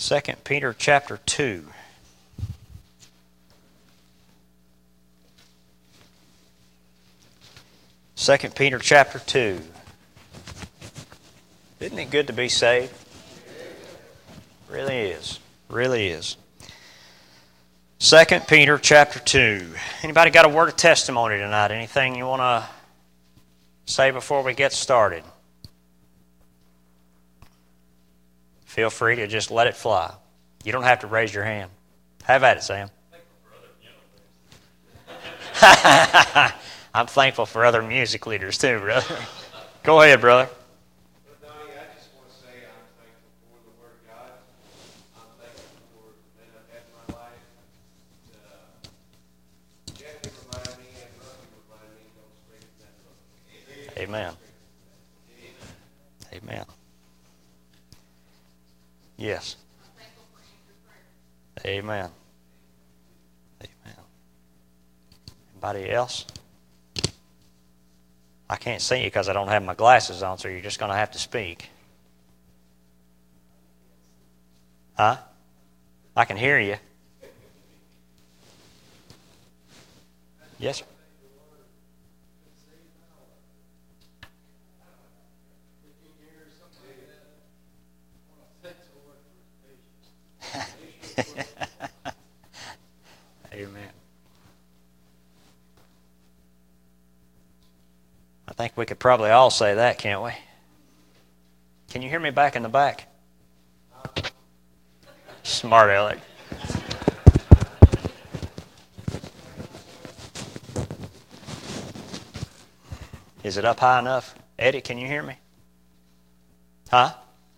2 Peter chapter 2. Second Peter chapter 2. Isn't it good to be saved? Really is. Really is. 2 Peter chapter 2. Anybody got a word of testimony tonight? Anything you want to say before we get started? Feel free to just let it fly. You don't have to raise your hand. Have at it, Sam. I'm thankful for other music leaders too, brother. Go ahead, brother. Well, Donnie, I just want to say I'm thankful for the Word of God. I'm thankful for the men I've had in my life. Jackie reminded me and Rucky reminded me, don't straighten that book. Amen. Amen. Yes. Amen. Amen. Anybody else? I can't see you because I don't have my glasses on, so you're just going to have to speak. Huh? I can hear you. Yes, sir. Amen. I think we could probably all say that, can't we? Can you hear me back in the back? Smart aleck. Is it up high enough? Eddie, can you hear me? Huh?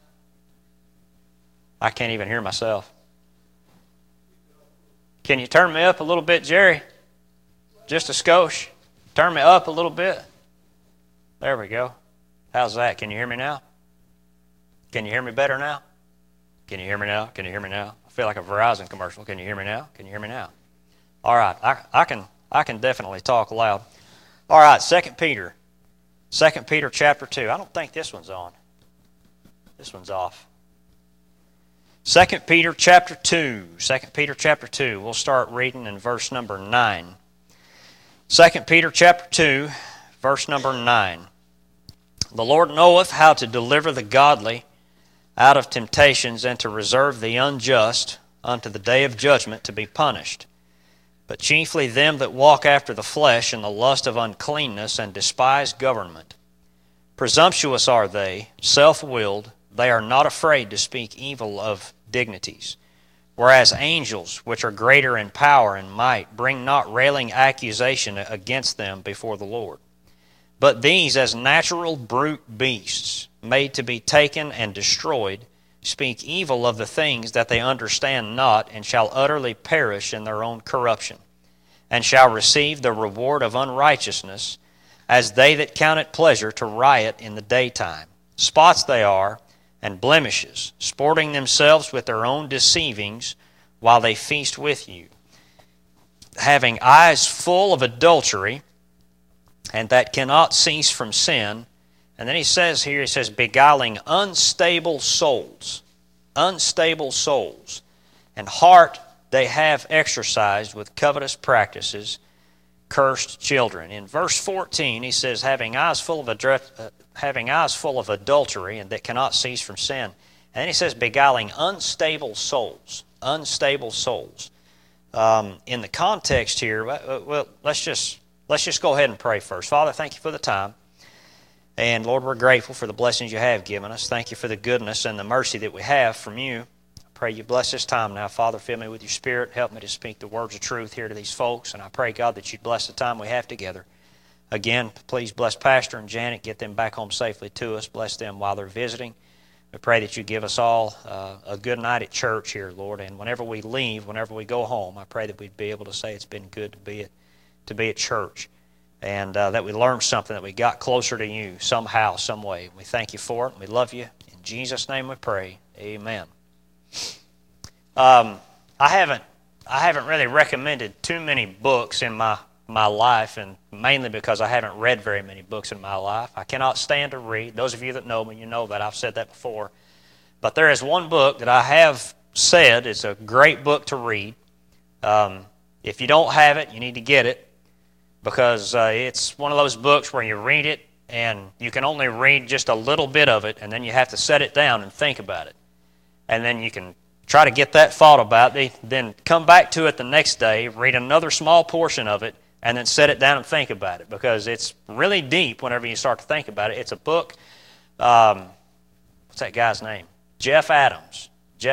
I can't even hear myself. Can you turn me up a little bit, Jerry? Just a skosh. Turn me up a little bit. There we go. How's that? Can you hear me now? Can you hear me better now? Can you hear me now? Can you hear me now? I feel like a Verizon commercial. Can you hear me now? Can you hear me now? All right. I can definitely talk loud. All right. 2 Peter. 2 Peter chapter 2. I don't think this one's on. This one's off. 2 Peter chapter 2. 2 Peter chapter 2. We'll start reading in verse number 9. 2 Peter chapter 2, verse number 9. The Lord knoweth how to deliver the godly out of temptations, and to reserve the unjust unto the day of judgment to be punished. But chiefly them that walk after the flesh in the lust of uncleanness, and despise government. Presumptuous are they, self-willed, they are not afraid to speak evil of dignities. Whereas angels, which are greater in power and might, bring not railing accusation against them before the Lord. But these, as natural brute beasts, made to be taken and destroyed, speak evil of the things that they understand not, and shall utterly perish in their own corruption, and shall receive the reward of unrighteousness, as they that count it pleasure to riot in the daytime. Spots they are, and blemishes, sporting themselves with their own deceivings, while they feast with you, having eyes full of adultery, and that cannot cease from sin. And then he says here, beguiling unstable souls, and heart they have exercised with covetous practices, cursed children. In verse 14, he says, having eyes full of adultery, and that cannot cease from sin. And then he says, beguiling unstable souls. Unstable souls. In the context here, well, let's just go ahead and pray first. Father, thank you for the time. And Lord, we're grateful for the blessings you have given us. Thank you for the goodness and the mercy that we have from you. I pray you bless this time now. Father, fill me with your Spirit. Help me to speak the words of truth here to these folks. And I pray, God, that you'd bless the time we have together. Again, please bless Pastor and Janet. Get them back home safely to us. Bless them while they're visiting. We pray that you give us all a good night at church here, Lord. And whenever we leave, whenever we go home, I pray that we'd be able to say it's been good to be at church. And that we learned something, that we got closer to you somehow, some way. We thank you for it. We love you. In Jesus' name we pray. Amen. I haven't really recommended too many books in my life, and mainly because I haven't read very many books in my life. I cannot stand to read. Those of you that know me, you know that. I've said that before. But there is one book that I have said, it's a great book to read. If you don't have it, you need to get it, because it's one of those books where you read it and you can only read just a little bit of it, and then you have to set it down and think about it. And then you can try to get that thought about it, then come back to it the next day, read another small portion of it, and then set it down and think about it, because it's really deep whenever you start to think about it. It's a book, what's that guy's name? Jeff Adams.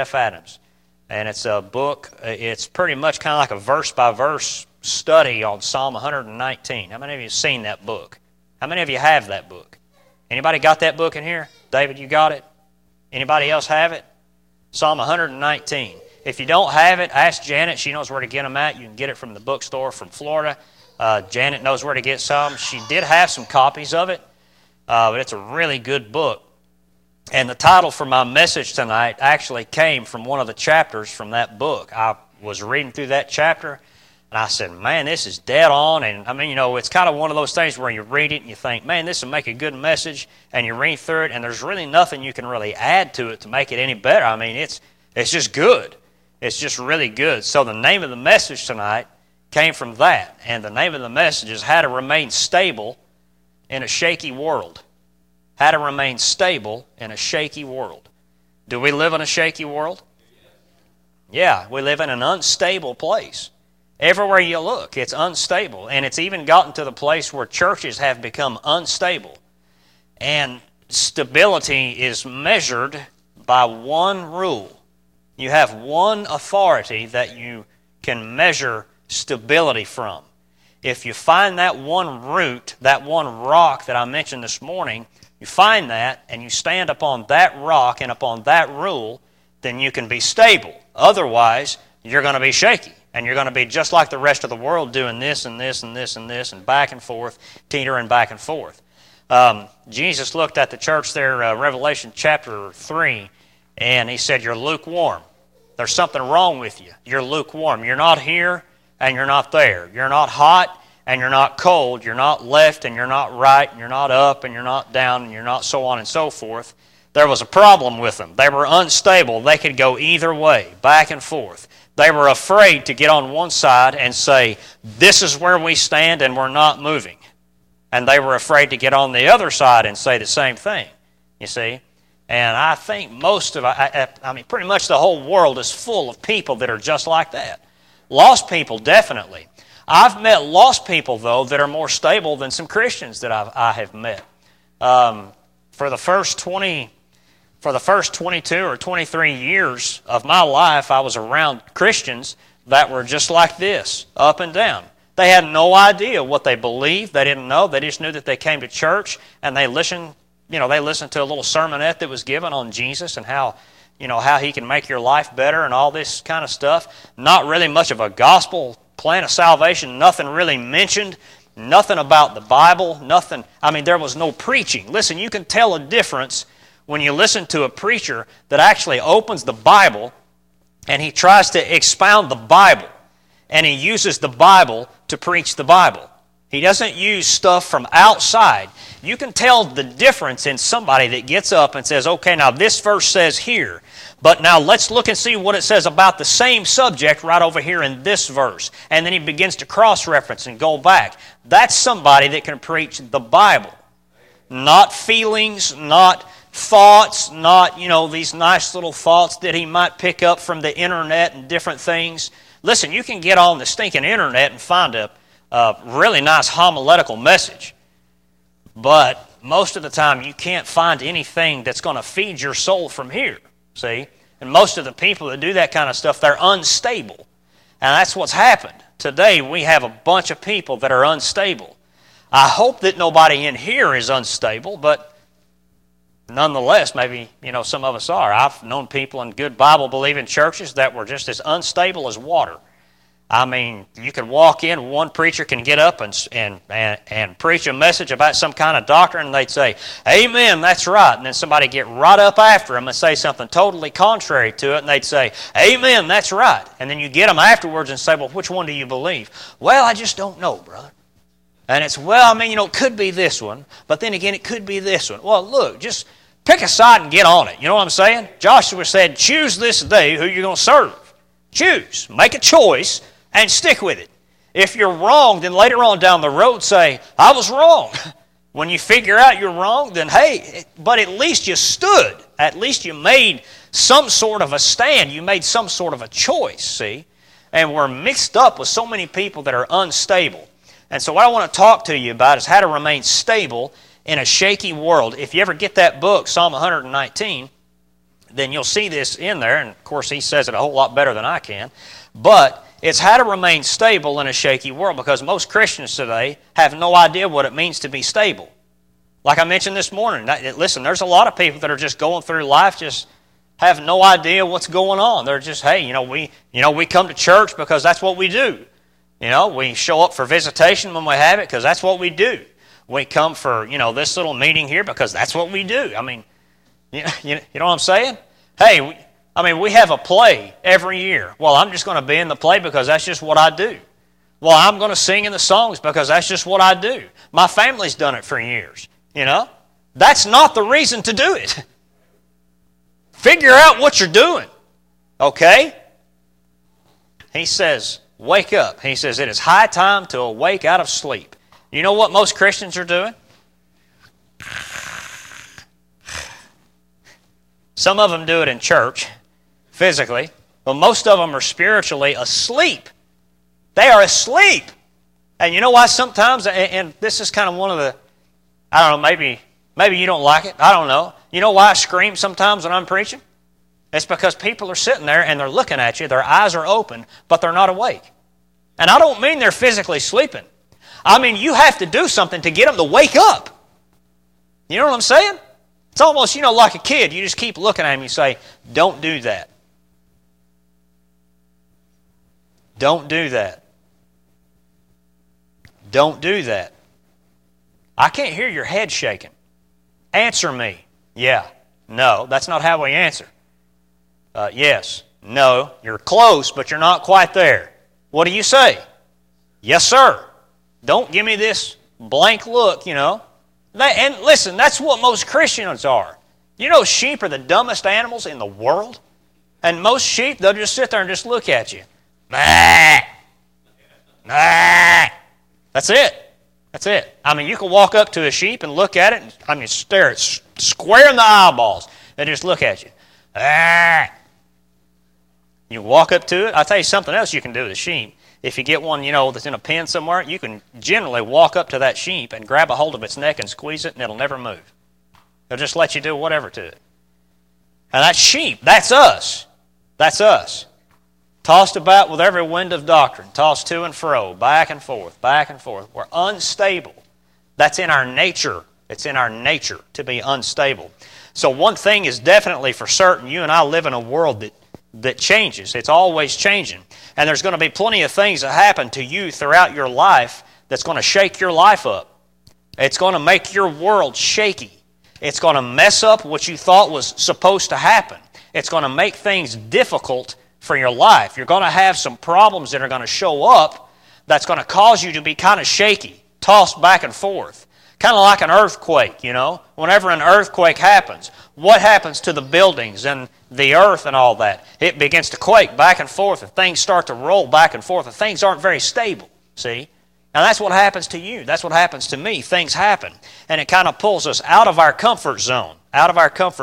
And it's a book, it's pretty much kind of like a verse-by-verse study on Psalm 119. How many of you have seen that book? How many of you have that book? Anybody got that book in here? David, you got it? Anybody else have it? Psalm 119. If you don't have it, ask Janet. She knows where to get them at. You can get it from the bookstore from Florida. Janet knows where to get some. She did have some copies of it, but it's a really good book. And the title for my message tonight actually came from one of the chapters from that book. I was reading through that chapter, and I said, man, this is dead on. And I mean, you know, it's kind of one of those things where you read it and you think, man, this will make a good message, and you read through it, and there's really nothing you can really add to it to make it any better. I mean, it's just good. It's just really good. So the name of the message tonight came from that, and the name of the message is How to Remain Stable in a Shaky World. How to remain stable in a shaky world. Do we live in a shaky world? Yeah, we live in an unstable place. Everywhere you look, it's unstable. And it's even gotten to the place where churches have become unstable. And stability is measured by one rule. You have one authority that you can measure stability from. If you find that one root, that one rock that I mentioned this morning, you find that and you stand upon that rock and upon that rule, then you can be stable. Otherwise, you're going to be shaky. And you're going to be just like the rest of the world, doing this and this and this and this and back and forth, teetering back and forth. Jesus looked at the church there, Revelation chapter 3, and he said, you're lukewarm. There's something wrong with you. You're lukewarm. You're not here and you're not there. You're not hot and you're not cold, you're not left and you're not right, and you're not up and you're not down, and you're not so on and so forth. There was a problem with them. They were unstable. They could go either way, back and forth. They were afraid to get on one side and say, this is where we stand and we're not moving. And they were afraid to get on the other side and say the same thing, you see. And I think pretty much the whole world is full of people that are just like that. Lost people, definitely. I've met lost people, though, that are more stable than some Christians that I have met. For the first 22 or 23 years of my life, I was around Christians that were just like this, up and down. They had no idea what they believed. They didn't know. They just knew that they came to church and they listened to a little sermonette that was given on Jesus and how he can make your life better and all this kind of stuff. Not really much of a gospel plan of salvation, nothing really mentioned, nothing about the Bible, nothing. I mean, there was no preaching. Listen, you can tell a difference when you listen to a preacher that actually opens the Bible and he tries to expound the Bible and he uses the Bible to preach the Bible. He doesn't use stuff from outside. You can tell the difference in somebody that gets up and says, okay, now this verse says here, but now let's look and see what it says about the same subject right over here in this verse. And then he begins to cross-reference and go back. That's somebody that can preach the Bible. Not feelings, not thoughts, not, these nice little thoughts that he might pick up from the internet and different things. Listen, you can get on the stinking internet and find a really nice homiletical message. But most of the time you can't find anything that's going to feed your soul from here, see? And most of the people that do that kind of stuff, they're unstable. And that's what's happened. Today we have a bunch of people that are unstable. I hope that nobody in here is unstable, but nonetheless, maybe, some of us are. I've known people in good Bible-believing churches that were just as unstable as water. I mean, you could walk in, one preacher can get up and preach a message about some kind of doctrine, and they'd say, amen, that's right. And then somebody get right up after them and say something totally contrary to it, and they'd say, amen, that's right. And then you get them afterwards and say, well, which one do you believe? Well, I just don't know, brother. And it's, it could be this one, but then again, it could be this one. Well, look, just Pick a side and get on it. You know what I'm saying? Joshua said, choose this day who you're going to serve. Choose. Make a choice and stick with it. If you're wrong, then later on down the road say, I was wrong. When you figure out you're wrong, then hey, but at least you stood. At least you made some sort of a stand. You made some sort of a choice, see? And we're mixed up with so many people that are unstable. And so what I want to talk to you about is how to remain stable in a shaky world. If you ever get that book, Psalm 119, then you'll see this in there. And of course, he says it a whole lot better than I can. But it's how to remain stable in a shaky world, because most Christians today have no idea what it means to be stable. Like I mentioned this morning, listen, there's a lot of people that are just going through life just have no idea what's going on. They're just, hey, we come to church because that's what we do. We show up for visitation when we have it because that's what we do. We come for, this little meeting here because that's what we do. I mean, you know what I'm saying? Hey, we have a play every year. Well, I'm just going to be in the play because that's just what I do. Well, I'm going to sing in the songs because that's just what I do. My family's done it for years, That's not the reason to do it. Figure out what you're doing, okay? He says, wake up. He says, it is high time to awake out of sleep. You know what most Christians are doing? Some of them do it in church, physically, but most of them are spiritually asleep. They are asleep. And you know why sometimes, and this is kind of one of the, I don't know, maybe you don't like it, I don't know. You know why I scream sometimes when I'm preaching? It's because people are sitting there and they're looking at you, their eyes are open, but they're not awake. And I don't mean they're physically sleeping. I mean you have to do something to get them to wake up. You know what I'm saying? It's almost, like a kid. You just keep looking at him and you say, don't do that. Don't do that. Don't do that. I can't hear your head shaking. Answer me. Yeah. No. That's not how we answer. Yes. No. You're close, but you're not quite there. What do you say? Yes, sir. Don't give me this blank look, And listen, that's what most Christians are. Sheep are the dumbest animals in the world. And most sheep, they'll just sit there and just look at you. Nah. Nah. That's it. That's it. You can walk up to a sheep and look at it and stare it square in the eyeballs and just look at you. Ah. You walk up to it. I'll tell you something else you can do with a sheep. If you get one, that's in a pen somewhere, you can generally walk up to that sheep and grab a hold of its neck and squeeze it, and it'll never move. They'll just let you do whatever to it. And that sheep, that's us. That's us. Tossed about with every wind of doctrine, tossed to and fro, back and forth, back and forth. We're unstable. That's in our nature. It's in our nature to be unstable. So one thing is definitely for certain, you and I live in a world that changes. It's always changing. And there's going to be plenty of things that happen to you throughout your life that's going to shake your life up. It's going to make your world shaky. It's going to mess up what you thought was supposed to happen. It's going to make things difficult for your life. You're going to have some problems that are going to show up that's going to cause you to be kind of shaky, tossed back and forth. Kind of like an earthquake, Whenever an earthquake happens, what happens to the buildings and the earth and all that? It begins to quake back and forth, and things start to roll back and forth, and things aren't very stable, see? Now that's what happens to you. That's what happens to me. Things happen, and it kind of pulls us out of our comfort zone, Kind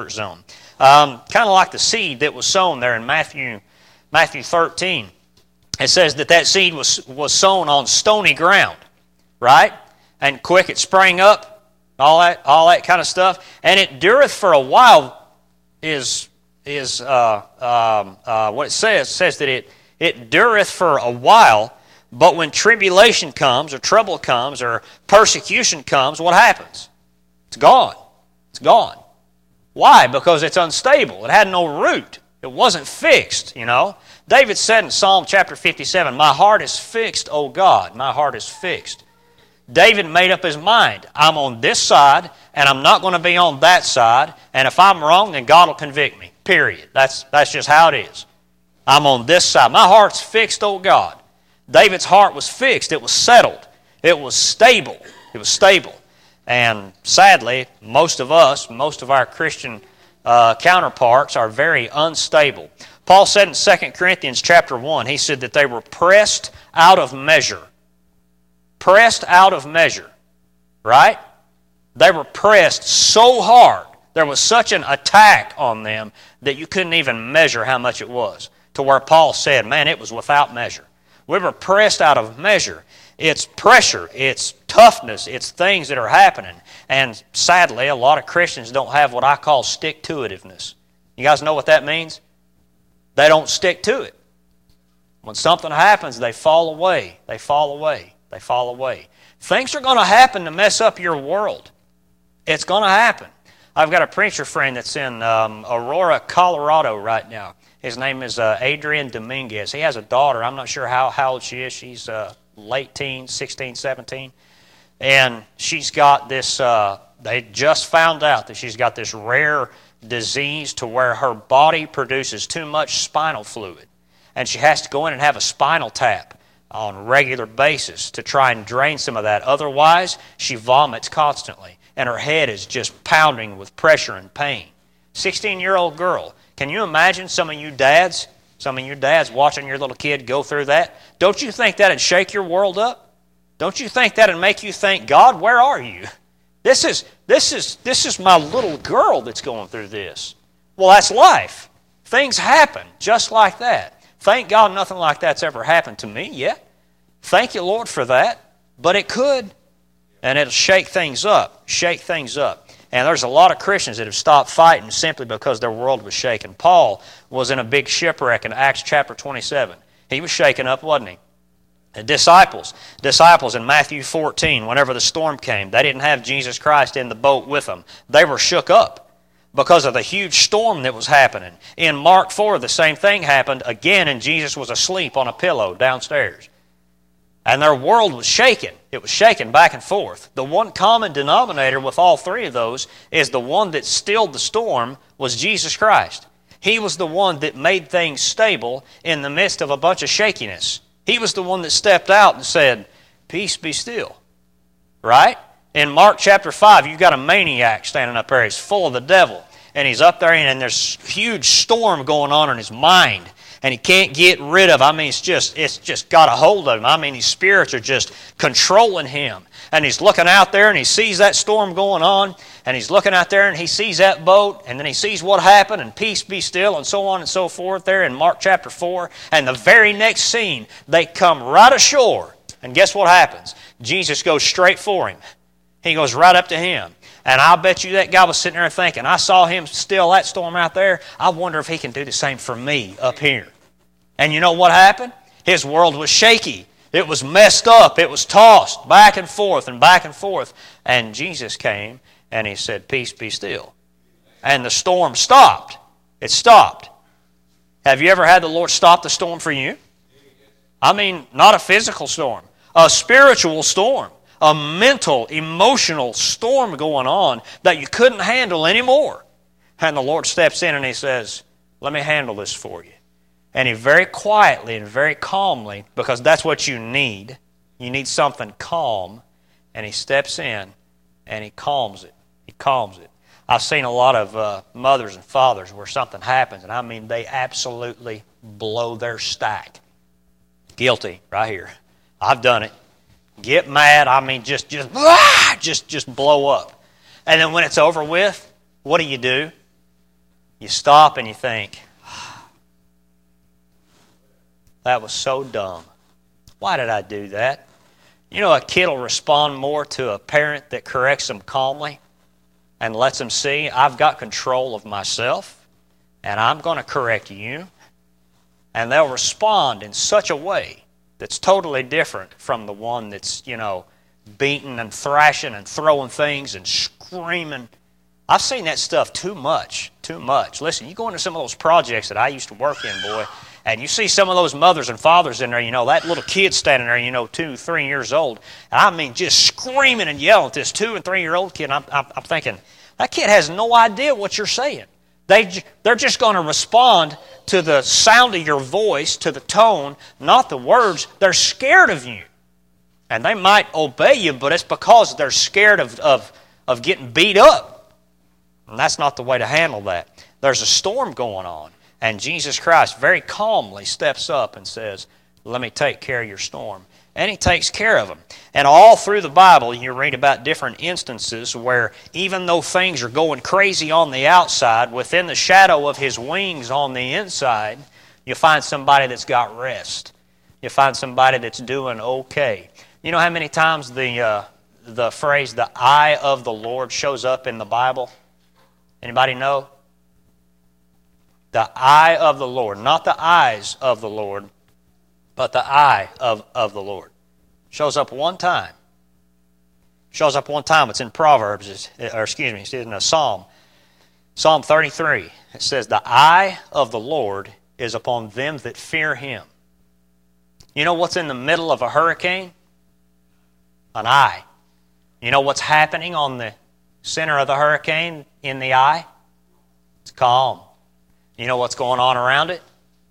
of like the seed that was sown there in Matthew 13. It says that seed was sown on stony ground, right? And quick it sprang up, all that kind of stuff. And it dureth for a while is what it says. It says that it dureth for a while, but when tribulation comes or trouble comes or persecution comes, what happens? It's gone. It's gone. Why? Because it's unstable. It had no root. It wasn't fixed, David said in Psalm chapter 57, my heart is fixed, O God. My heart is fixed. David made up his mind. I'm on this side, and I'm not going to be on that side. And if I'm wrong, then God will convict me. Period. That's just how it is. I'm on this side. My heart's fixed, oh God. David's heart was fixed. It was settled. It was stable. It was stable. And sadly, most of us, most of our Christian counterparts are very unstable. Paul said in 2 Corinthians chapter 1, he said that they were pressed out of measure. Pressed out of measure. Right? They were pressed so hard. There was such an attack on them that you couldn't even measure how much it was. To where Paul said, man, it was without measure. We were pressed out of measure. It's pressure. It's toughness. It's things that are happening. And sadly, a lot of Christians don't have what I call stick-to-itiveness. You guys know what that means? They don't stick to it. When something happens, they fall away. They fall away. They fall away. Things are going to happen to mess up your world. It's going to happen. I've got a preacher friend that's in Aurora, Colorado right now. His name is Adrian Dominguez. He has a daughter. I'm not sure how old she is. She's late teens, 16, 17. And she's got this, they just found out that she's got this rare disease to where her body produces too much spinal fluid. And she has to go in and have a spinal tap on a regular basis to try and drain some of that. Otherwise, she vomits constantly, and her head is just pounding with pressure and pain. 16-year-old girl. Can you imagine some of you dads watching your little kid go through that? Don't you think that'd shake your world up? Don't you think that'd make you think, God, where are you? This is my little girl that's going through this. Well, that's life. Things happen just like that. Thank God nothing like that's ever happened to me yet. Thank you, Lord, for that. But it could. And it'll shake things up. Shake things up. And there's a lot of Christians that have stopped fighting simply because their world was shaken. Paul was in a big shipwreck in Acts chapter 27. He was shaken up, wasn't he? The disciples in Matthew 14, whenever the storm came, they didn't have Jesus Christ in the boat with them. They were shook up because of the huge storm that was happening. In Mark 4, the same thing happened again, and Jesus was asleep on a pillow downstairs. And their world was shaken. It was shaken back and forth. The one common denominator with all three of those is the one that stilled the storm was Jesus Christ. He was the one that made things stable in the midst of a bunch of shakiness. He was the one that stepped out and said, peace be still. Right? In Mark chapter 5, you've got a maniac standing up there. He's full of the devil. And he's up there and there's a huge storm going on in his mind. And he can't get rid of it. I mean, it's just got a hold of him. I mean, his spirits are just controlling him. And he's looking out there and he sees that storm going on. And he's looking out there and he sees that boat. And then he sees what happened and peace be still and so on and so forth there in Mark chapter 4. And the very next scene, they come right ashore. And guess what happens? Jesus goes straight for him. He goes right up to him. And I'll bet you that guy was sitting there thinking, I saw him still that storm out there. I wonder if he can do the same for me up here. And you know what happened? His world was shaky. It was messed up. It was tossed back and forth and back and forth. And Jesus came and he said, peace be still. And the storm stopped. It stopped. Have you ever had the Lord stop the storm for you? I mean, not a physical storm. A spiritual storm. A mental, emotional storm going on that you couldn't handle anymore. And the Lord steps in and He says, let me handle this for you. And He very quietly and very calmly, because that's what you need. You need something calm. And He steps in and He calms it. He calms it. I've seen a lot of mothers and fathers where something happens, and I mean they absolutely blow their stack. Guilty, right here. I've done it. Get mad, I mean just blow up. And then when it's over with, what do? You stop and you think, that was so dumb. Why did I do that? You know, a kid will respond more to a parent that corrects them calmly and lets them see, I've got control of myself and I'm going to correct you. And they'll respond in such a way that's totally different from the one that's, beating and thrashing and throwing things and screaming. I've seen that stuff too much. Listen, you go into some of those projects that I used to work in, boy, and you see some of those mothers and fathers in there, that little kid standing there, 2, 3 years old, and I mean just screaming and yelling at this 2 and 3 year old kid, and I'm thinking, that kid has no idea what you're saying. They're just going to respond to the sound of your voice, to the tone, not the words. They're scared of you. And they might obey you, but it's because they're scared of getting beat up. And that's not the way to handle that. There's a storm going on, and Jesus Christ very calmly steps up and says, let me take care of your storm. And He takes care of them. And all through the Bible, you read about different instances where even though things are going crazy on the outside, within the shadow of His wings on the inside, you find somebody that's got rest. You find somebody that's doing okay. You know how many times the phrase, the eye of the Lord, shows up in the Bible? Anybody know? The eye of the Lord. Not the eyes of the Lord, but the eye of the Lord. Shows up one time. Shows up one time. It's in Proverbs, it's in a Psalm. Psalm 33. It says, the eye of the Lord is upon them that fear Him. You know what's in the middle of a hurricane? An eye. You know what's happening on the center of the hurricane in the eye? It's calm. You know what's going on around it?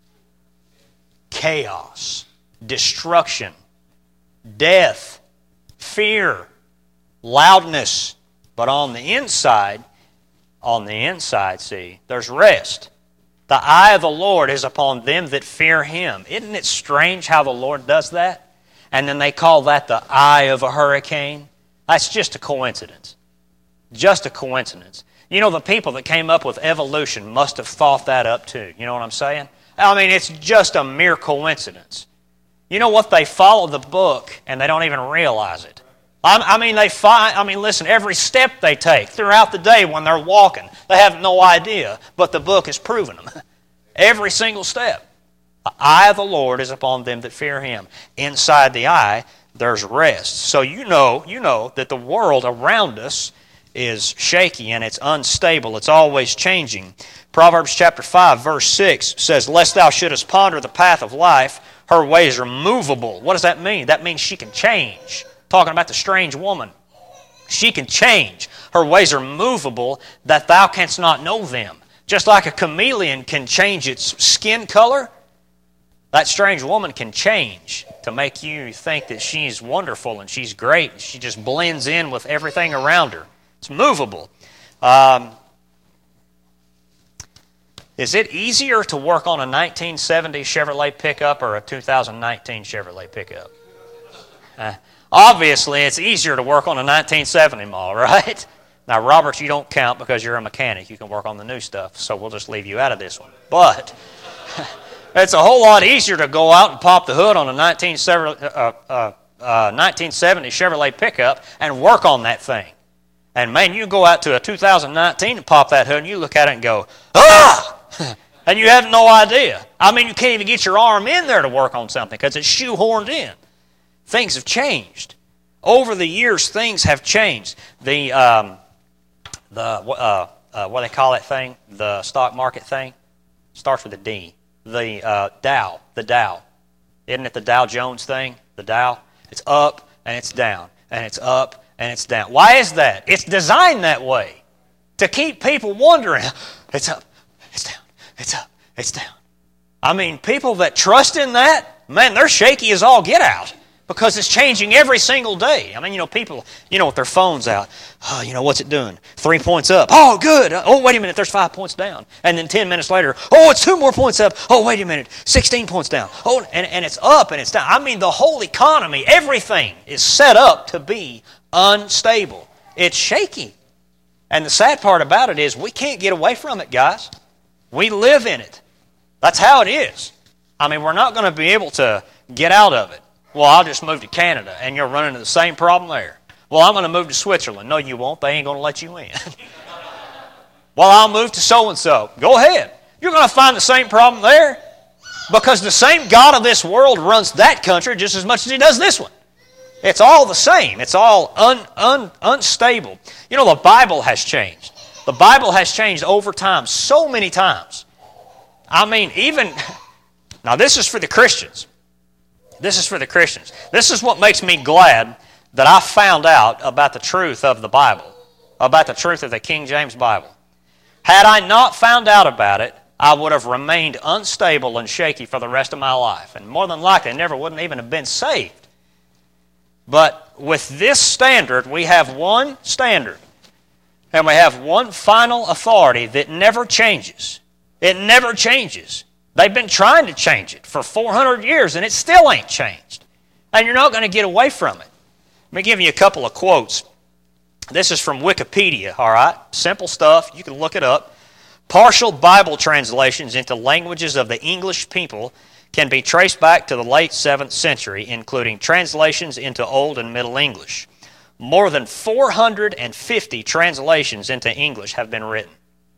Chaos, destruction, death, fear, loudness. But on the inside, see, there's rest. The eye of the Lord is upon them that fear Him. Isn't it strange how the Lord does that? And then they call that the eye of a hurricane. That's just a coincidence. Just a coincidence. You know, the people that came up with evolution must have thought that up too. You know what I'm saying? I mean, it's just a mere coincidence. You know what? They follow the book and they don't even realize it. Listen, every step they take throughout the day when they're walking, they have no idea, but the book is proving them. Every single step. The eye of the Lord is upon them that fear Him. Inside the eye, there's rest. So you know that the world around us is shaky and it's unstable. It's always changing. Proverbs chapter 5, verse 6 says, lest thou shouldest ponder the path of life, her ways are movable. What does that mean? That means she can change. Talking about the strange woman. She can change. Her ways are movable, that thou canst not know them. Just like a chameleon can change its skin color, that strange woman can change to make you think that she's wonderful and she's great. She just blends in with everything around her. It's movable. Is it easier to work on a 1970 Chevrolet pickup or a 2019 Chevrolet pickup? Obviously, it's easier to work on a 1970 model, right? Now, Robert, you don't count because you're a mechanic. You can work on the new stuff, so we'll just leave you out of this one. But it's a whole lot easier to go out and pop the hood on a 1970 Chevrolet pickup and work on that thing. And man, you go out to a 2019 and pop that hood and you look at it and go, ah! And you have no idea. I mean, you can't even get your arm in there to work on something because it's shoehorned in. Things have changed. Over the years, things have changed. What do they call that thing? The stock market thing? Starts with a D. The Dow. Isn't it the Dow Jones thing? The Dow? It's up and it's down. And it's up and it's down. Why is that? It's designed that way. To keep people wondering, it's up, it's down, it's up, it's down. I mean, people that trust in that, man, they're shaky as all get out. Because it's changing every single day. I mean, people, with their phones out. Oh, what's it doing? 3 points up. Oh, good. Oh, wait a minute, there's 5 points down. And then 10 minutes later, oh, it's 2 more points up. Oh, wait a minute, 16 points down. Oh, and it's up and it's down. I mean, the whole economy, everything is set up to be unstable. It's shaky. And the sad part about it is we can't get away from it, guys. We live in it. That's how it is. I mean, we're not going to be able to get out of it. Well, I'll just move to Canada, and you'll run into the same problem there. Well, I'm going to move to Switzerland. No, you won't. They ain't going to let you in. Well, I'll move to so-and-so. Go ahead. You're going to find the same problem there because the same God of this world runs that country just as much as He does this one. It's all the same. It's all unstable. The Bible has changed. The Bible has changed over time so many times. I mean, now this is for the Christians. This is for the Christians. This is what makes me glad that I found out about the truth of the Bible, about the truth of the King James Bible. Had I not found out about it, I would have remained unstable and shaky for the rest of my life. And more than likely, I never wouldn't even have been saved. But with this standard, we have one standard. And we have one final authority that never changes. It never changes. They've been trying to change it for 400 years, and it still ain't changed. And you're not going to get away from it. Let me give you a couple of quotes. This is from Wikipedia, all right? Simple stuff. You can look it up. Partial Bible translations into languages of the English people can be traced back to the late 7th century, including translations into Old and Middle English. More than 450 translations into English have been written.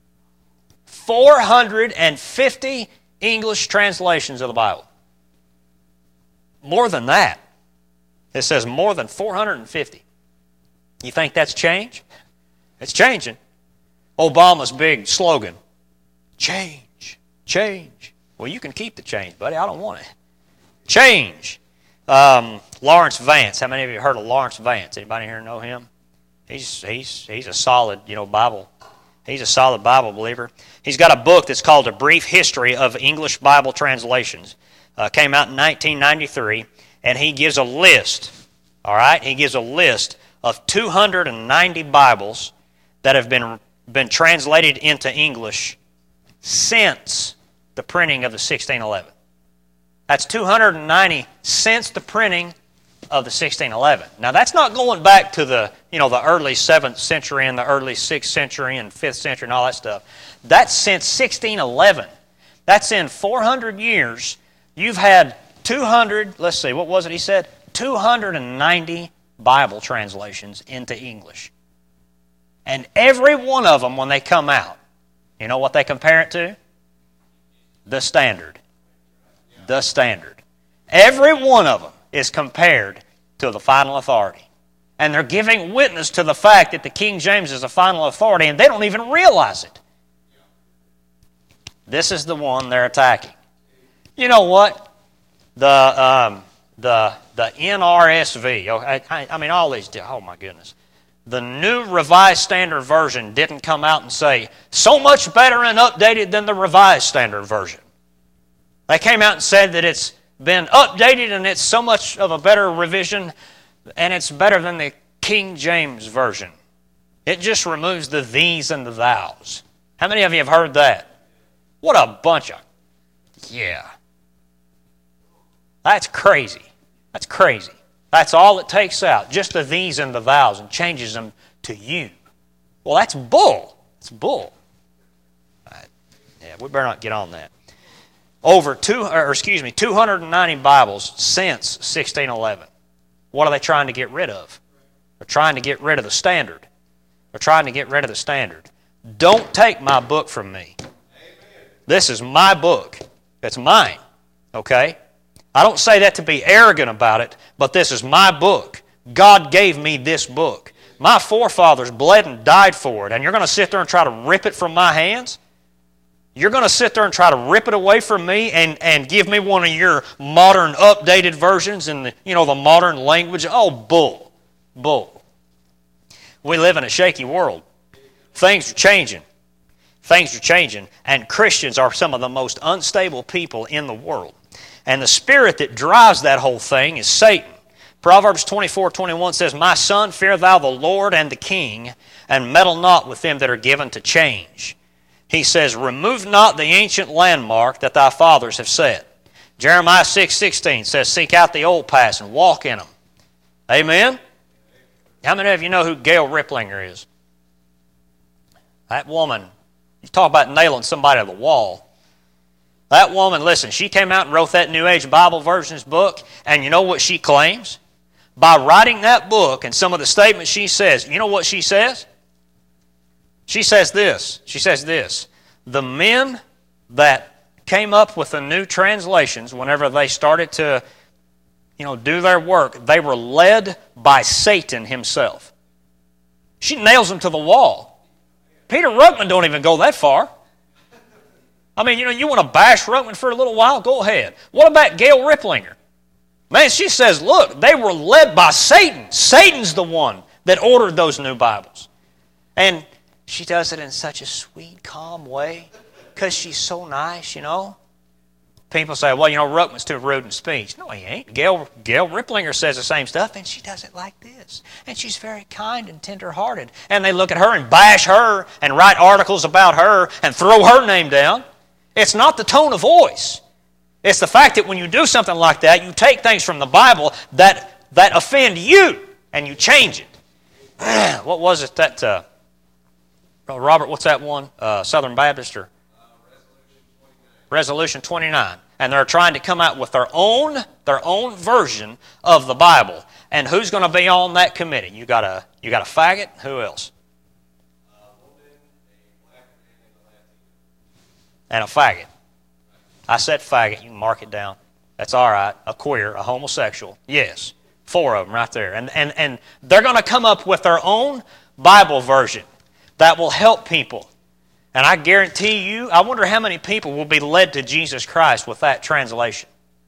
450 English translations of the Bible. More than that. It says more than 450. You think that's change? It's changing. Obama's big slogan, change, change. Well, you can keep the change, buddy. I don't want it. Change. Lawrence Vance. How many of you have heard of Lawrence Vance? Anybody here know him? He's a solid, Bible. He's a solid Bible believer. He's got a book that's called A Brief History of English Bible Translations. Came out in 1993, and he gives a list. All right, he gives a list of 290 Bibles that have been translated into English since the printing of the 1611. That's 290 since the printing of the 1611. Now, that's not going back to the early 7th century and the early 6th century and 5th century and all that stuff. That's since 1611. That's in 400 years. You've had 200, let's see, what was it he said? 290 Bible translations into English. And every one of them, when they come out, you know what they compare it to? The Standard. The Standard. Every one of them is compared to the final authority. And they're giving witness to the fact that the King James is the final authority, and they don't even realize it. This is the one they're attacking. You know what? The NRSV, I mean all these, oh my goodness. The New Revised Standard Version didn't come out and say, so much better and updated than the Revised Standard Version. They came out and said that it's been updated and it's so much of a better revision and it's better than the King James Version. It just removes the these and the thous. How many of you have heard that? What a bunch of, yeah. That's crazy. That's crazy. That's all it takes out, just the these and the thous, and changes them to you. Well, that's bull. It's bull. Yeah, we better not get on that. 290 Bibles since 1611. What are they trying to get rid of? They're trying to get rid of the Standard. They're trying to get rid of the Standard. Don't take my book from me. This is my book. It's mine. Okay? I don't say that to be arrogant about it, but this is my book. God gave me this book. My forefathers bled and died for it, and you're going to sit there and try to rip it from my hands? You're going to sit there and try to rip it away from me and give me one of your modern updated versions in the modern language? Oh, bull. Bull. We live in a shaky world. Things are changing. Things are changing, and Christians are some of the most unstable people in the world. And the spirit that drives that whole thing is Satan. Proverbs 24:21 says, My son, fear thou the Lord and the king, and meddle not with them that are given to change. He says, Remove not the ancient landmark that thy fathers have set. Jeremiah 6:16 says, Seek out the old paths and walk in them. Amen? How many of you know who Gail Riplinger is? That woman, you talk about nailing somebody to the wall. That woman, listen, she came out and wrote that New Age Bible Versions book, and you know what she claims? By writing that book and some of the statements she says, you know what she says? She says this. She says this. The men that came up with the new translations, whenever they started to, do their work, they were led by Satan himself. She nails them to the wall. Peter Ruckman don't even go that far. I mean, you want to bash Ruckman for a little while? Go ahead. What about Gail Riplinger? Man, she says, look, they were led by Satan. Satan's the one that ordered those new Bibles. And she does it in such a sweet, calm way because she's so nice, People say, well, Ruckman's too rude in speech. No, he ain't. Gail Riplinger says the same stuff, and she does it like this. And she's very kind and tender-hearted. And they look at her and bash her and write articles about her and throw her name down. It's not the tone of voice. It's the fact that when you do something like that, you take things from the Bible that offend you, and you change it. What was it that, Robert, what's that one? Southern Baptist or? Resolution 29. And they're trying to come out with their own version of the Bible. And who's going to be on that committee? You got a faggot? Who else? And a faggot. I said faggot. You can mark it down. That's all right. A queer, a homosexual. Yes. 4 of them right there. And they're going to come up with their own Bible version that will help people. And I guarantee you, I wonder how many people will be led to Jesus Christ with that translation.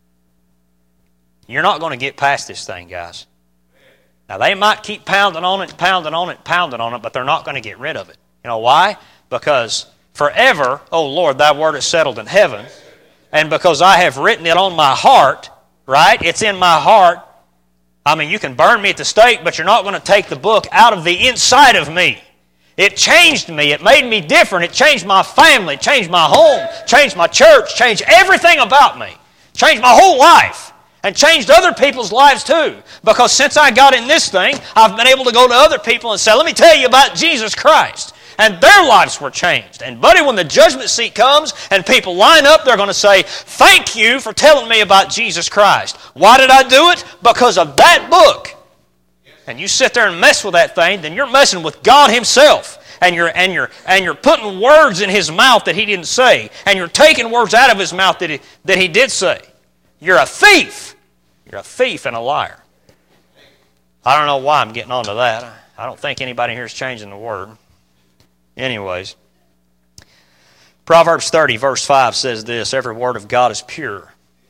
You're not going to get past this thing, guys. Now, they might keep pounding on it, but they're not going to get rid of it. You know why? Because forever, O Lord, thy word is settled in heaven. And because I have written it on my heart, right? It's in my heart. I mean, you can burn me at the stake, but you're not going to take the book out of the inside of me. It changed me. It made me different. It changed my family, changed my home, changed my church, changed everything about me, changed my whole life, and changed other people's lives too. Because since I got in this thing, I've been able to go to other people and say, let me tell you about Jesus Christ. And their lives were changed. And buddy, when the judgment seat comes and people line up, they're going to say, thank you for telling me about Jesus Christ. Why did I do it? Because of that book. And you sit there and mess with that thing, then you're messing with God Himself. And you're putting words in His mouth that He didn't say. And you're taking words out of His mouth that He did say. You're a thief. You're a thief and a liar. I don't know why I'm getting onto that. I don't think anybody here is changing the word. Anyways, Proverbs 30, verse 5 says this, every word of God is pure.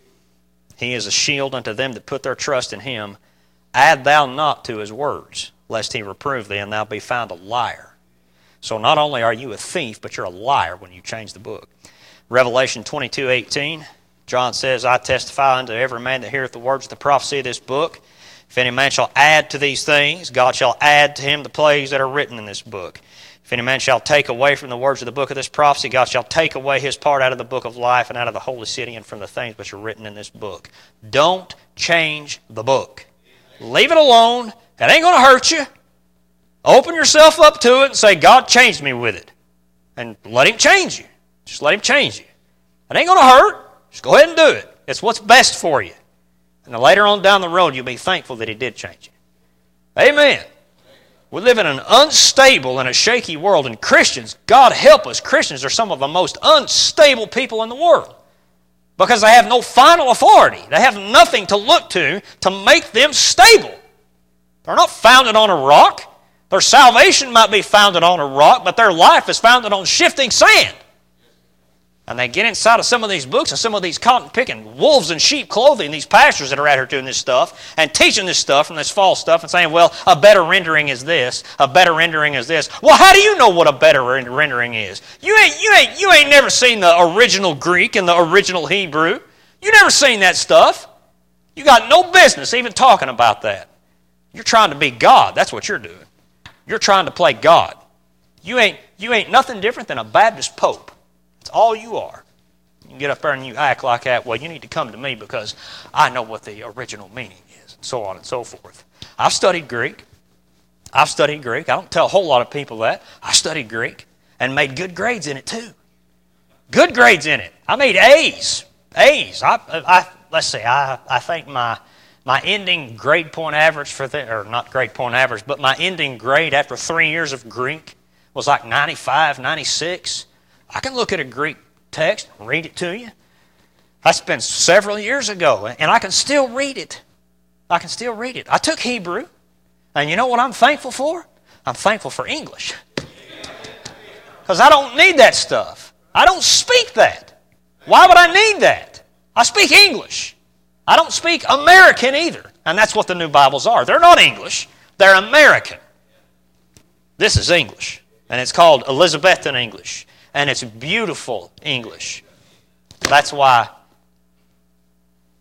He is a shield unto them that put their trust in Him. Add thou not to His words, lest He reprove thee, and thou be found a liar. So not only are you a thief, but you're a liar when you change the book. Revelation 22:18, John says, I testify unto every man that heareth the words of the prophecy of this book. If any man shall add to these things, God shall add to him the plagues that are written in this book. If any man shall take away from the words of the book of this prophecy, God shall take away his part out of the book of life and out of the holy city and from the things which are written in this book. Don't change the book. Leave it alone. It ain't going to hurt you. Open yourself up to it and say, God changed me with it. And let Him change you. Just let Him change you. It ain't going to hurt. Just go ahead and do it. It's what's best for you. And then later on down the road, you'll be thankful that He did change you. Amen. We live in an unstable and a shaky world, and Christians, God help us, Christians are some of the most unstable people in the world because they have no final authority. They have nothing to look to make them stable. They're not founded on a rock. Their salvation might be founded on a rock, but their life is founded on shifting sand. And they get inside of some of these books and some of these cotton-picking wolves in sheep clothing, these pastors that are out here doing this stuff and teaching this stuff and this false stuff and saying, well, a better rendering is this, a better rendering is this. Well, how do you know what a better rendering is? You ain't never seen the original Greek and the original Hebrew. You never seen that stuff. You got no business even talking about that. You're trying to be God. That's what you're doing. You're trying to play God. You ain't nothing different than a Baptist Pope. That's all you are. You can get up there and you act like that. Well, you need to come to me because I know what the original meaning is, and so on and so forth. I've studied Greek. I don't tell a whole lot of people that. I studied Greek and made good grades in it too. Good grades in it. I made A's. Let's see. I think my ending grade point average not grade point average, but my ending grade after 3 years of Greek was like 95, 96. I can look at a Greek text and read it to you. That's been several years ago, and I can still read it. I took Hebrew, and you know what I'm thankful for? I'm thankful for English. Because I don't need that stuff. I don't speak that. Why would I need that? I speak English. I don't speak American either, and that's what the new Bibles are. They're not English. They're American. This is English, and it's called Elizabethan English. And it's beautiful English. That's why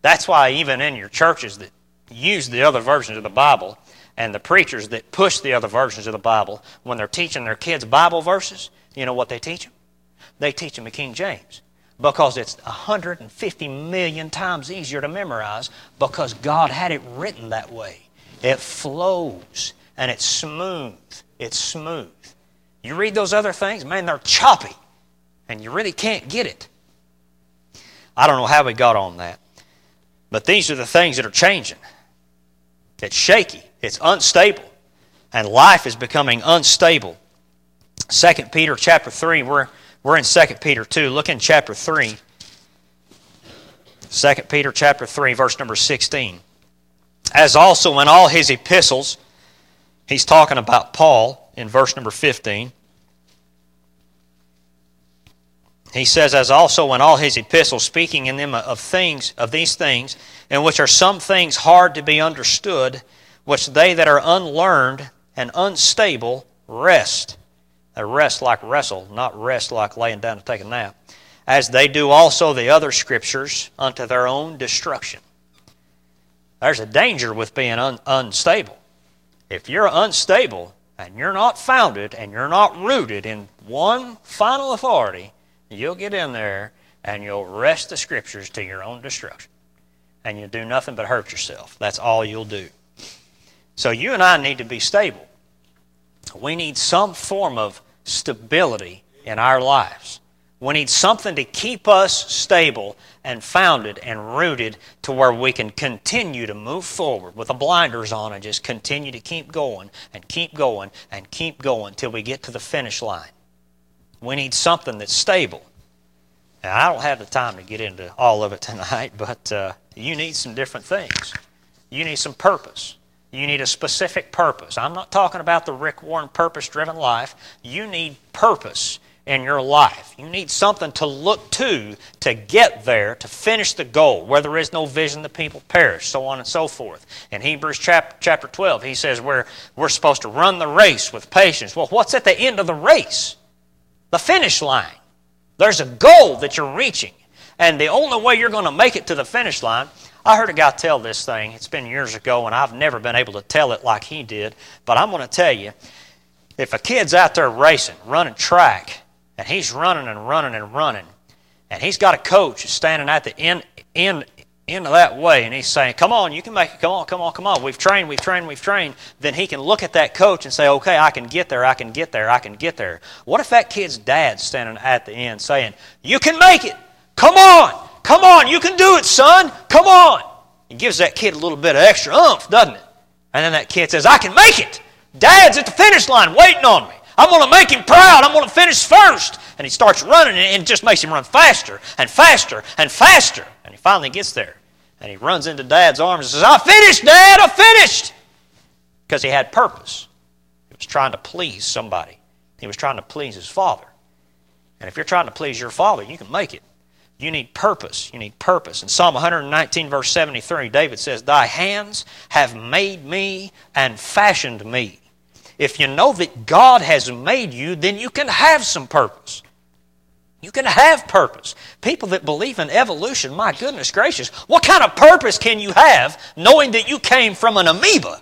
That's why even in your churches that use the other versions of the Bible and the preachers that push the other versions of the Bible, when they're teaching their kids Bible verses, you know what they teach them? They teach them the King James, because it's 150 million times easier to memorize, because God had it written that way. It flows and it's smooth. It's smooth. You read those other things, man, they're choppy, and you really can't get it. I don't know how we got on that, but these are the things that are changing. It's shaky. It's unstable. And life is becoming unstable. 2 Peter chapter 3, we're in 2 Peter 2. Look in chapter 3. 2 Peter chapter 3, verse number 16. As also in all his epistles, he's talking about Paul in verse number 15. He says, as also in all his epistles, speaking in them of these things, in which are some things hard to be understood, which they that are unlearned and unstable rest. They rest like wrestle, not rest like laying down to take a nap. As they do also the other scriptures unto their own destruction. There's a danger with being unstable. If you're unstable and you're not founded and you're not rooted in one final authority, you'll get in there and you'll wrest the scriptures to your own destruction. And you'll do nothing but hurt yourself. That's all you'll do. So you and I need to be stable. We need some form of stability in our lives. We need something to keep us stable and founded and rooted to where we can continue to move forward with the blinders on and just continue to keep going and keep going and keep going till we get to the finish line. We need something that's stable. Now, I don't have the time to get into all of it tonight, but you need some different things. You need some purpose. You need a specific purpose. I'm not talking about the Rick Warren purpose-driven life. You need purpose in your life. You need something to look to get there, to finish the goal. Where there is no vision, the people perish, so on and so forth. In Hebrews chapter 12, he says we're supposed to run the race with patience. Well, what's at the end of the race? The finish line. There's a goal that you're reaching. And the only way you're going to make it to the finish line, I heard a guy tell this thing. It's been years ago, and I've never been able to tell it like he did. But I'm going to tell you, if a kid's out there racing, running track, and he's running and running and running, and he's got a coach who's standing at the end of that way, and he's saying, come on, you can make it, come on, come on, come on. We've trained, then he can look at that coach and say, okay, I can get there, I can get there, I can get there. What if that kid's dad's standing at the end saying, you can make it, come on, you can do it, son, come on. It gives that kid a little bit of extra oomph, doesn't it? And then that kid says, I can make it. Dad's at the finish line waiting on me. I'm going to make him proud. I'm going to finish first. And he starts running, and it just makes him run faster and faster and faster. And he finally gets there. And he runs into Dad's arms and says, I finished, Dad, I finished. Because he had purpose. He was trying to please somebody. He was trying to please his father. And if you're trying to please your father, you can make it. You need purpose. You need purpose. In Psalm 119, verse 73, David says, thy hands have made me and fashioned me. If you know that God has made you, then you can have some purpose. You can have purpose. People that believe in evolution, my goodness gracious, what kind of purpose can you have knowing that you came from an amoeba?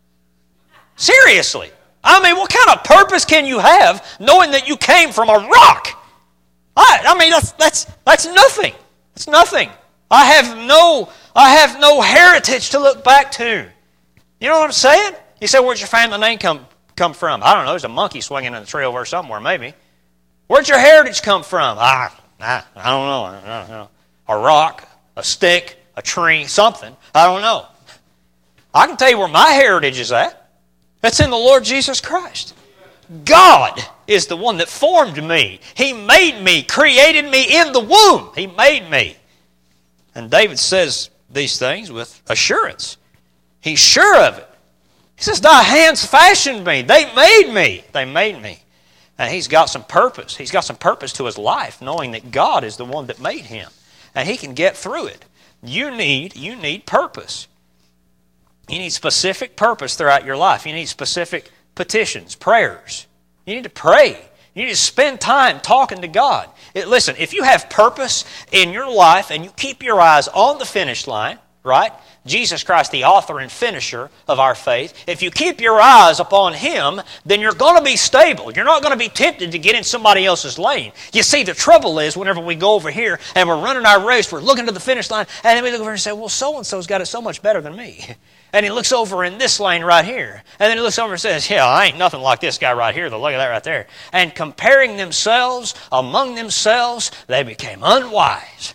Seriously. I mean, what kind of purpose can you have knowing that you came from a rock? I mean, that's nothing. It's nothing. I have no heritage to look back to. You know what I'm saying? You say, where'd your family name come from? I don't know. There's a monkey swinging in the tree over somewhere, maybe. Where'd your heritage come from? I don't know. A rock, a stick, a tree, something. I don't know. I can tell you where my heritage is at. It's in the Lord Jesus Christ. God is the one that formed me. He made me, created me in the womb. He made me. And David says these things with assurance. He's sure of it. He says, thy hands fashioned me. They made me. They made me. And he's got some purpose. He's got some purpose to his life, knowing that God is the one that made him. And he can get through it. You need purpose. You need specific purpose throughout your life. You need specific petitions, prayers. You need to pray. You need to spend time talking to God. Listen, if you have purpose in your life and you keep your eyes on the finish line, right? Jesus Christ, the author and finisher of our faith. If you keep your eyes upon Him, then you're going to be stable. You're not going to be tempted to get in somebody else's lane. You see, the trouble is whenever we go over here and we're running our race, we're looking to the finish line, and then we look over and say, well, so-and-so's got it so much better than me. And he looks over in this lane right here. And then he looks over and says, yeah, I ain't nothing like this guy right here, though. Look at that right there. And comparing themselves among themselves, they became unwise.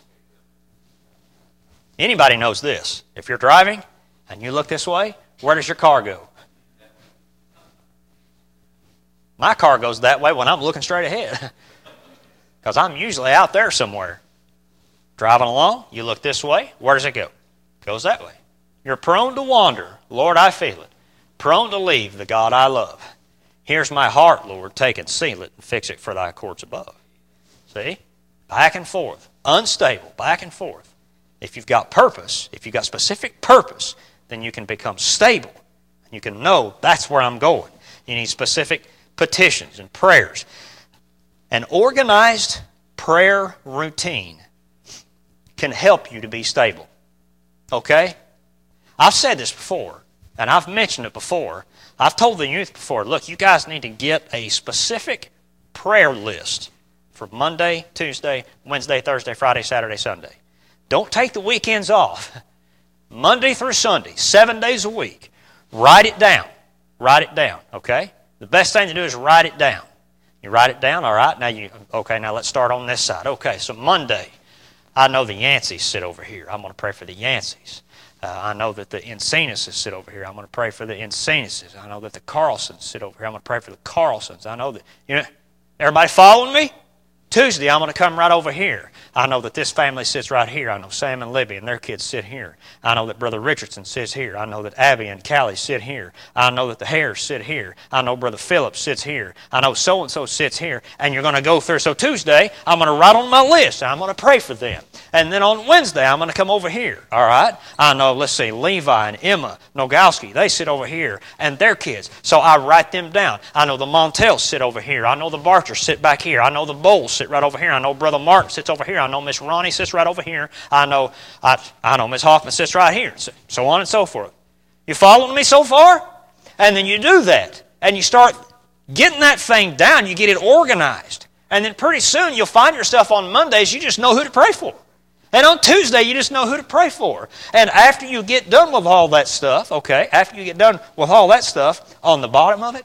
Anybody knows this. If you're driving and you look this way, where does your car go? My car goes that way when I'm looking straight ahead. Because I'm usually out there somewhere. Driving along, you look this way, where does it go? It goes that way. You're prone to wander. Lord, I feel it. Prone to leave the God I love. Here's my heart, Lord. Take it, seal it, and fix it for thy courts above. See? Back and forth. Unstable. Back and forth. If you've got purpose, if you've got specific purpose, then you can become stable. You can know that's where I'm going. You need specific petitions and prayers. An organized prayer routine can help you to be stable. Okay? I've said this before, and I've mentioned it before. I've told the youth before, look, you guys need to get a specific prayer list for Monday, Tuesday, Wednesday, Thursday, Friday, Saturday, Sunday. Don't take the weekends off. Monday through Sunday, 7 days a week. Write it down. Write it down, okay? The best thing to do is write it down. You write it down, all right? Now let's start on this side. Okay, so Monday, I know the Yanceys sit over here. I'm going to pray for the Yanceys. I know that the Encinas sit over here. I'm going to pray for the Encinas. I know that the Carlsons sit over here. I'm going to pray for the Carlsons. I know that, everybody following me? Tuesday, I'm going to come right over here. I know that this family sits right here. I know Sam and Libby and their kids sit here. I know that Brother Richardson sits here. I know that Abby and Callie sit here. I know that the Hares sit here. I know Brother Phillips sits here. I know so-and-so sits here. And you're going to go through. So Tuesday, I'm going to write on my list. I'm going to pray for them. And then on Wednesday, I'm going to come over here. All right? I know, let's see, Levi and Emma Nogowski, they sit over here. And their kids. So I write them down. I know the Montels sit over here. I know the Barchers sit back here. I know the Bowles sit right over here. I know Brother Martin sits over here. I know Miss Ronnie sits right over here. I know Miss Hoffman sits right here. So on and so forth. You following me so far? And then you do that. And you start getting that thing down. You get it organized. And then pretty soon you'll find yourself on Mondays, you just know who to pray for. And on Tuesday, you just know who to pray for. And after you get done with all that stuff, after you get done with all that stuff, on the bottom of it,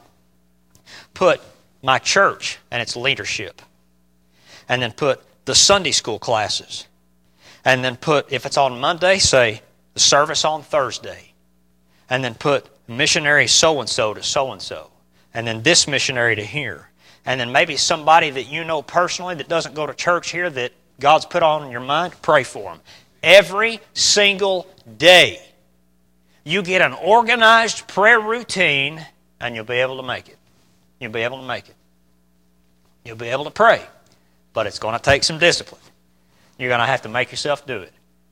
put my church and its leadership. And then put the Sunday school classes. And then put, if it's on Monday, say the service on Thursday. And then put missionary so-and-so to so-and-so. And then this missionary to here. And then maybe somebody that you know personally that doesn't go to church here that God's put on your mind, pray for them. Every single day, you get an organized prayer routine and you'll be able to make it. You'll be able to make it. You'll be able to pray. But it's going to take some discipline. You're going to have to make yourself do it.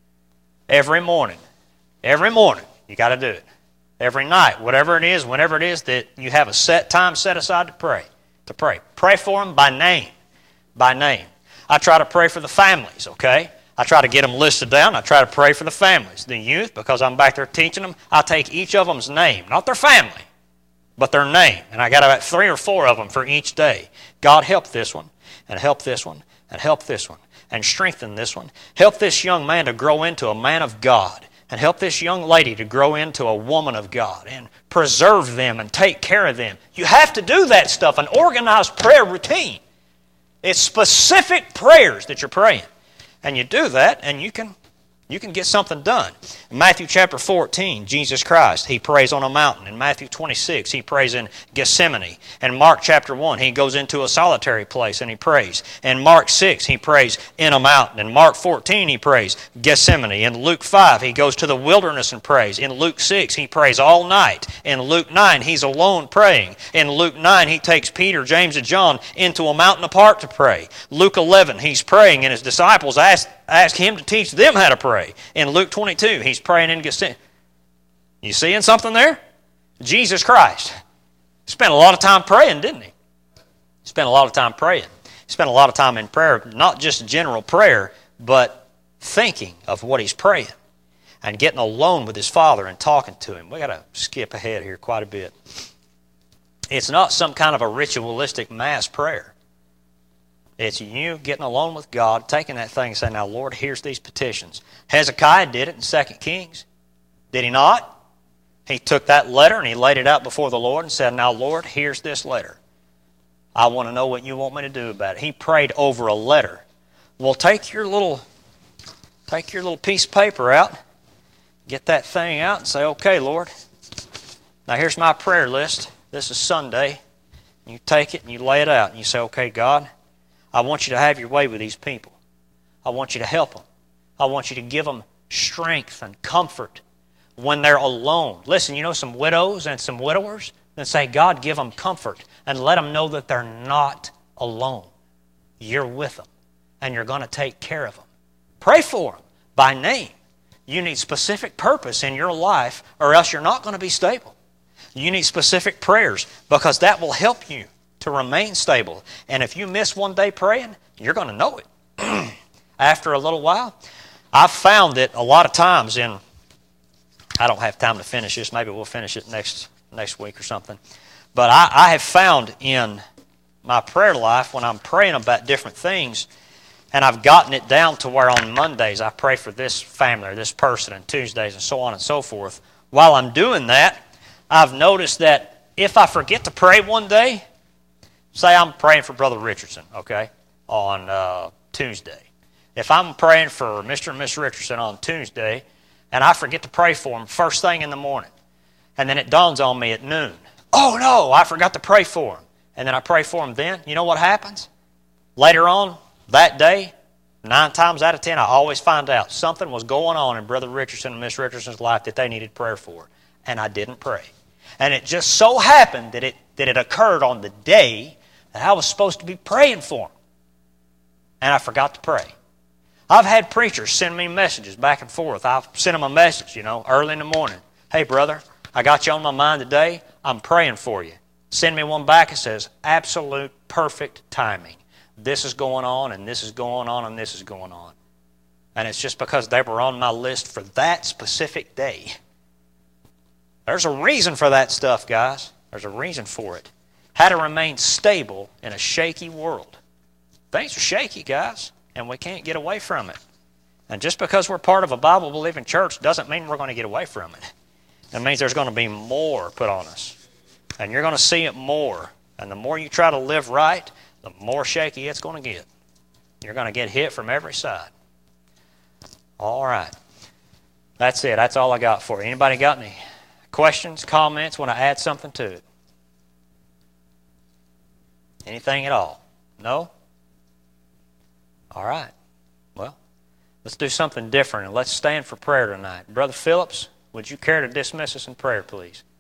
Every morning, you got to do it. Every night, whatever it is, whenever it is that you have a set time set aside to pray. Pray for them by name. By name. I try to pray for the families, okay? I try to get them listed down. I try to pray for the families. The youth, because I'm back there teaching them, I take each of them's name. Not their family, but their name. And I got about 3 or 4 of them for each day. God, help this one. And help this one, and help this one, and strengthen this one. Help this young man to grow into a man of God, and help this young lady to grow into a woman of God, and preserve them and take care of them. You have to do that stuff, an organized prayer routine. It's specific prayers that you're praying. And you do that, and you can get something done. In Matthew chapter 14, Jesus Christ, He prays on a mountain. In Matthew 26, He prays in Gethsemane. In Mark chapter 1, He goes into a solitary place and He prays. In Mark 6, He prays in a mountain. In Mark 14, He prays Gethsemane. In Luke 5, He goes to the wilderness and prays. In Luke 6, He prays all night. In Luke 9, He's alone praying. In Luke 9, He takes Peter, James, and John into a mountain apart to pray. Luke 11, He's praying and His disciples ask Him to teach them how to pray. In Luke 22, He's praying in Gethsemane. You seeing something there? Jesus Christ spent a lot of time praying, didn't He? Spent a lot of time praying. Spent a lot of time in prayer, not just general prayer, but thinking of what he's praying and getting alone with his Father and talking to him. We got to skip ahead here quite a bit. It's not some kind of a ritualistic mass prayer. It's you getting alone with God, taking that thing and saying, now, Lord, here's these petitions. Hezekiah did it in 2 Kings. Did he not? He took that letter and he laid it out before the Lord and said, now, Lord, here's this letter. I want to know what you want me to do about it. He prayed over a letter. Well, take your little piece of paper out, get that thing out and say, okay, Lord, now here's my prayer list. This is Sunday. You take it and you lay it out and you say, okay, God, I want you to have your way with these people. I want you to help them. I want you to give them strength and comfort when they're alone. Listen, you know some widows and some widowers that say, God, give them comfort and let them know that they're not alone. You're with them and you're going to take care of them. Pray for them by name. You need specific purpose in your life or else you're not going to be stable. You need specific prayers because that will help you to remain stable. And if you miss one day praying, you're going to know it. After a little while, I've found that a lot of times I don't have time to finish this. Maybe we'll finish it next week or something. But I have found in my prayer life when I'm praying about different things, and I've gotten it down to where on Mondays I pray for this family or this person, and Tuesdays and so on and so forth. While I'm doing that, I've noticed that if I forget to pray one day, say I'm praying for Brother Richardson, okay, on Tuesday. If I'm praying for Mr. and Miss Richardson on Tuesday, and I forget to pray for them first thing in the morning, and then it dawns on me at noon, oh no, I forgot to pray for them. And then I pray for them then, you know what happens? Later on that day, 9 times out of 10, I always find out something was going on in Brother Richardson and Miss Richardson's life that they needed prayer for, and I didn't pray. And it just so happened that it occurred on the day that I was supposed to be praying for them. And I forgot to pray. I've had preachers send me messages back and forth. I've sent them a message, early in the morning. Hey, brother, I got you on my mind today. I'm praying for you. Send me one back that says, absolute perfect timing. This is going on, and this is going on, and this is going on. And it's just because they were on my list for that specific day. There's a reason for that stuff, guys. There's a reason for it. How to remain stable in a shaky world. Things are shaky, guys, and we can't get away from it. And just because we're part of a Bible-believing church doesn't mean we're going to get away from it. It means there's going to be more put on us. And you're going to see it more. And the more you try to live right, the more shaky it's going to get. You're going to get hit from every side. All right. That's it. That's all I got for you. Anybody got any questions, comments, want to add something to it? Anything at all? No? All right. Well, let's do something different and let's stand for prayer tonight. Brother Phillips, would you care to dismiss us in prayer, please?